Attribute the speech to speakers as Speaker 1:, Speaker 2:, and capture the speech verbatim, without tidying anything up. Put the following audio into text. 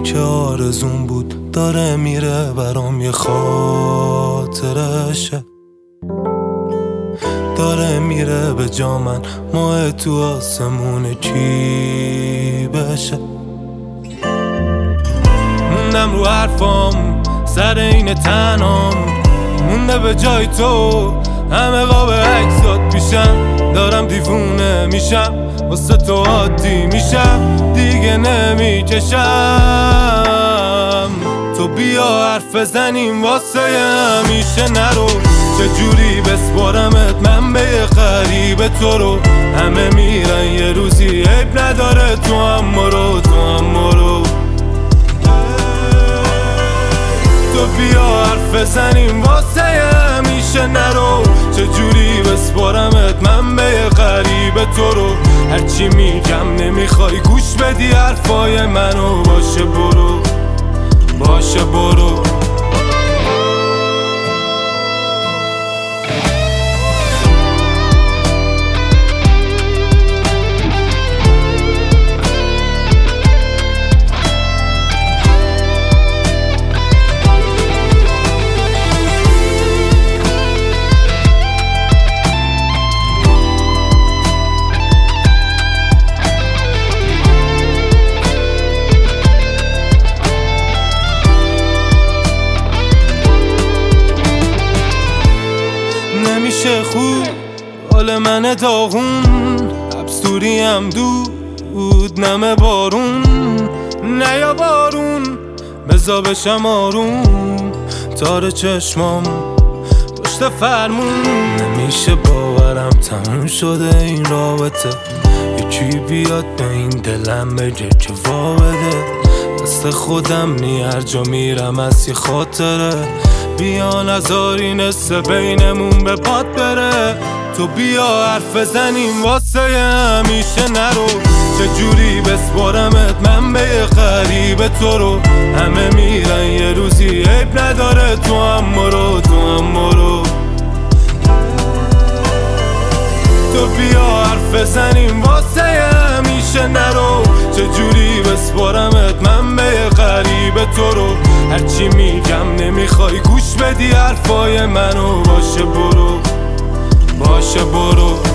Speaker 1: که آرزون بود داره میره برام یه خاطرشه، داره میره به جا من ماه تو آسمون کی بشه. موندم رو حرفام سر این تنام، مونده به جای تو همه قاب عکسات پیشم، دارم دیوونه میشم واسه تو عادی میشم دیگه نمیکشم. تو بیا حرف بزنیم واسه همیشه نرو، چجوری بسپارمت من به یه غریب تو رو، همه میرن یه روزی عیب نداره تو هم برو تو هم برو. تو بیا حرف بزنیم واسه همیشه نرو، چجوری بسپارمت من به یه غریب تو رو، هرچی میگم نمیخوای گوش بدی حرفای منو، باشه برو باشه برو. نمیشه خوب حال من داغون، ابسوری هم دود نمه بارون، نیا بارون بزا بشم آروم، تار چشمام پشت فرمون. نمیشه باورم تموم شده این رابطه، یکی بیاد به این دلم بگه که وا بده، دست خودم نی هر جا میرم از یه خاطره، بیا نذاری نصف بینمون به باد بره. تو بیا حرف بزنیم واسه همیشه نرو، چجوری بسپارمت من به یه غریب تو رو، همه میرن یه روزی عیب نداره تو هم برو تو هم برو. تو بیا حرف بزنیم واسه همیشه نرو، چجوری بسپارمت من به یه غریب تو رو، هرچی میگم نمیخوای گوش بدی حرفای منو، باشه برو باشه برو.